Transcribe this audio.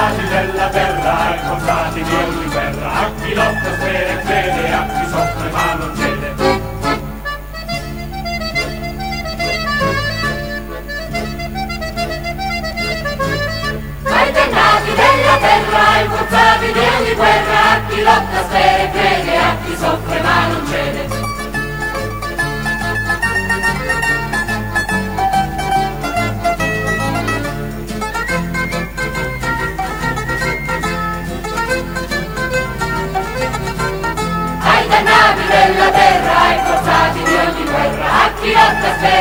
dannati della terra, ai forzati di ogni guerra, a chi lotta spera e crede, a chi soffre ma non cede. Ai dannati della terra, ai forzati di ogni guerra, a chi lotta spera e crede, a chi soffre ma non cede. Ai dannati della terra, ai forzati di ogni guerra, a chi lotta spera